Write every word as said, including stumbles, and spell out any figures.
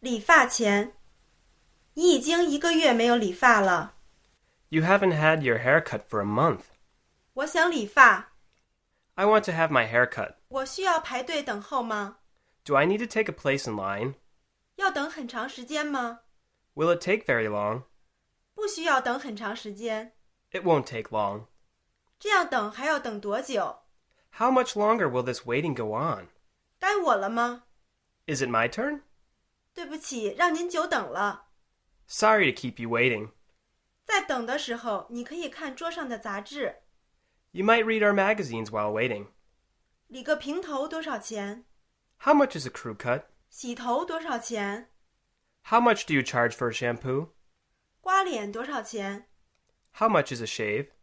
理发钱。你已经一个月没有理发了。 You haven't had your hair cut for a month. 我想理发。 I want to have my hair cut. 我需要排队等候吗？ Do I need to take a place in line? 要等很长时间吗？ Will it take very long? 不需要等很长时间。 It won't take long. 这样等还要等多久？ How much longer will this waiting go on? 该我了吗？ Is it my turn? 对不起，让您久等了。 Sorry to keep you waiting. 在等的时候，你可以看桌上的杂志。 You might read our magazines while waiting. 理个平头多少钱？ How much is a crew cut? 洗头多少钱？ How much do you charge for a shampoo? 刮脸多少钱？ How much is a shave?